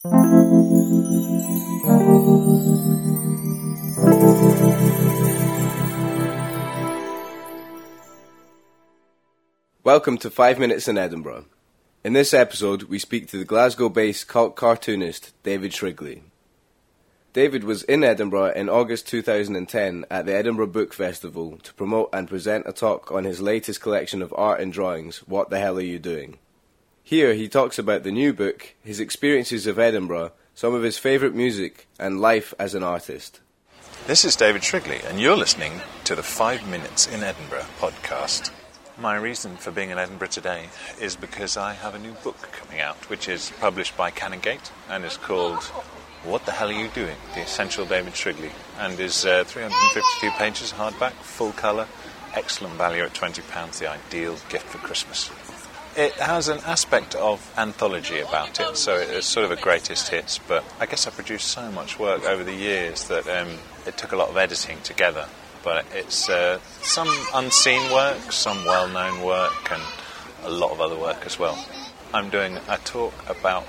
Welcome to 5 Minutes in Edinburgh. In this episode, we speak to the Glasgow-based cult cartoonist David Shrigley. David was in Edinburgh in August 2010 at the Edinburgh Book Festival to promote and present a talk on his latest collection of art and drawings, What the Hell Are You Doing? Here he talks about the new book, his experiences of Edinburgh, some of his favourite music, and life as an artist. This is David Shrigley, and you're listening to the 5 Minutes in Edinburgh podcast. My reason for being in Edinburgh today is because I have a new book coming out, which is published by Canongate and is called What the Hell Are You Doing? The Essential David Shrigley, and is 352 pages, hardback, full colour, excellent value at £20, the ideal gift for Christmas. It has an aspect of anthology about it, so it's sort of a greatest hits, but I guess I produced so much work over the years that it took a lot of editing together. But it's some unseen work, some well-known work, and a lot of other work as well. I'm doing a talk about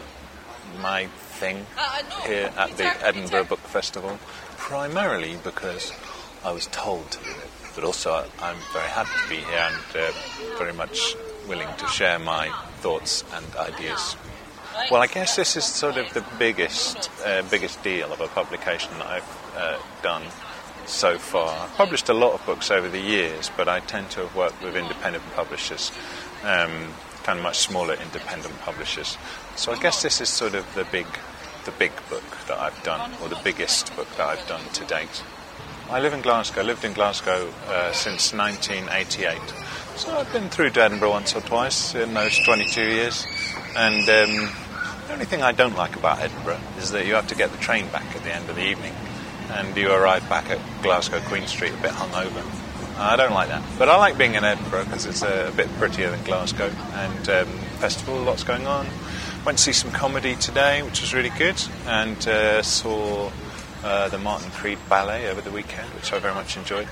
my thing here at the Edinburgh Book Festival, primarily because I was told to do it. But also I'm very happy to be here and very much willing to share my thoughts and ideas. Well, I guess this is sort of the biggest deal of a publication that I've done so far. I've published a lot of books over the years, but I tend to have worked with independent publishers, kind of much smaller independent publishers. So I guess this is sort of the big book that I've done, or the biggest book that I've done to date. I live in Glasgow, lived in Glasgow since 1988. So I've been through to Edinburgh once or twice in those 22 years. And the only thing I don't like about Edinburgh is that you have to get the train back at the end of the evening. And you arrive back at Glasgow Queen Street a bit hungover. I don't like that. But I like being in Edinburgh because it's a bit prettier than Glasgow. And festival, lots going on. Went to see some comedy today, which was really good. And saw the Martin Creed Ballet over the weekend, which I very much enjoyed.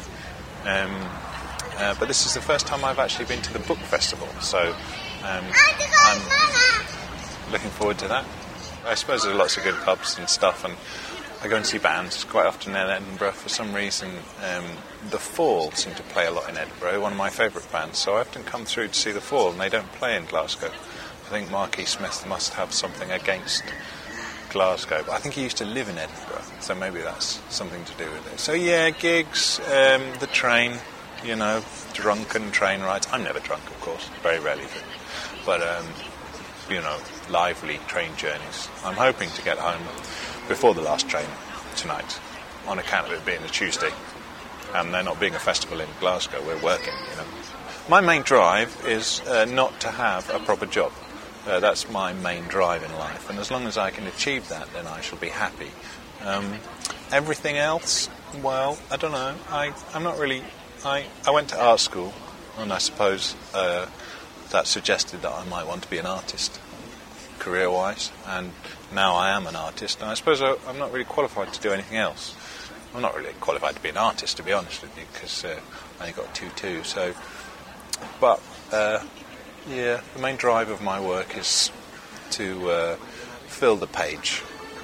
But this is the first time I've actually been to the book festival. So I'm looking forward to that. I suppose there are lots of good pubs and stuff, and I go and see bands quite often in Edinburgh. For some reason, The Fall seem to play a lot in Edinburgh, one of my favourite bands, so I often come through to see The Fall, and they don't play in Glasgow. I think Mark E. Smith must have something against Glasgow, but I think he used to live in Edinburgh, so maybe that's something to do with it. So yeah, gigs, the train, drunken train rides. I'm never drunk, of course, very rarely do. But, lively train journeys. I'm hoping to get home before the last train tonight, on account of it being a Tuesday and there not being a festival in Glasgow. We're working, My main drive is not to have a proper job. That's my main drive in life, and as long as I can achieve that, then I shall be happy. Everything else, well, I don't know. I'm not really... I went to art school, and I suppose that suggested that I might want to be an artist, career-wise, and now I am an artist, and I suppose I'm not really qualified to do anything else. I'm not really qualified to be an artist, to be honest with you, because I only got 2-2, so... But, the main drive of my work is to fill the page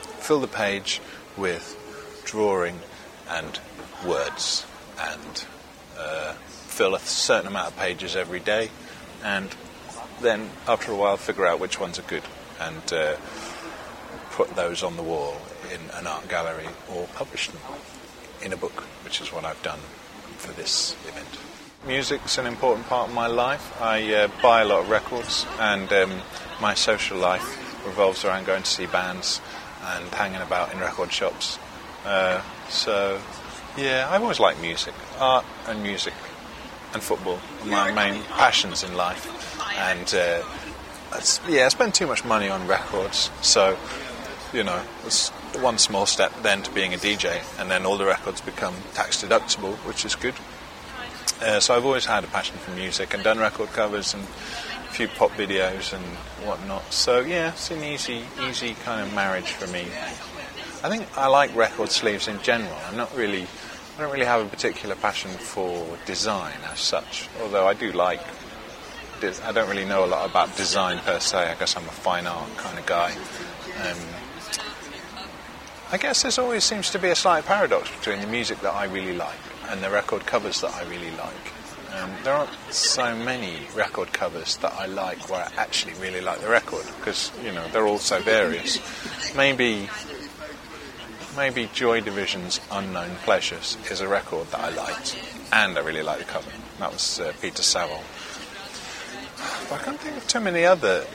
with drawing and words, and fill a certain amount of pages every day, and then after a while figure out which ones are good, and put those on the wall in an art gallery or publish them in a book, which is what I've done for this event. Music's an important part of my life. I buy a lot of records, and my social life revolves around going to see bands and hanging about in record shops. I've always liked music. Art and music and football are my main passions in life. And I spend too much money on records, so it's one small step then to being a DJ, and then all the records become tax deductible, which is good. So I've always had a passion for music and done record covers and a few pop videos and whatnot. So yeah, it's an easy kind of marriage for me. I think I like record sleeves in general. I don't really have a particular passion for design as such, although I do like... I don't really know a lot about design per se. I guess I'm a fine art kind of guy. I guess there always seems to be a slight paradox between the music that I really like and the record covers that I really like. There aren't so many record covers that I like where I actually really like the record, because, they're all so various. Maybe Joy Division's Unknown Pleasures is a record that I liked, and I really like the cover. That was Peter Saville. But I can't think of too many other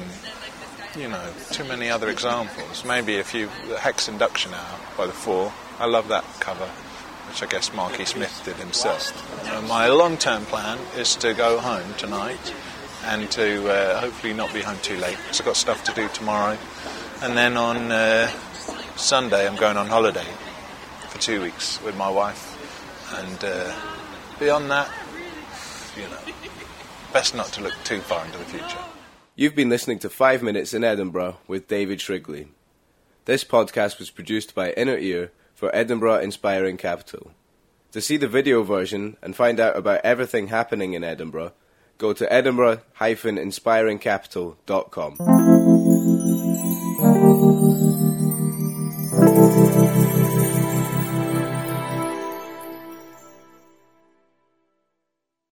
examples. Maybe the Hex Induction Hour by The Fall. I love that cover, which I guess Marky Smith did himself. My long-term plan is to go home tonight and to hopefully not be home too late, because I've got stuff to do tomorrow. And then on Sunday I'm going on holiday for 2 weeks with my wife. And beyond that, best not to look too far into the future. You've been listening to 5 Minutes in Edinburgh with David Shrigley. This podcast was produced by Inner Ear for Edinburgh Inspiring Capital. To see the video version and find out about everything happening in Edinburgh, go to edinburgh-inspiringcapital.com.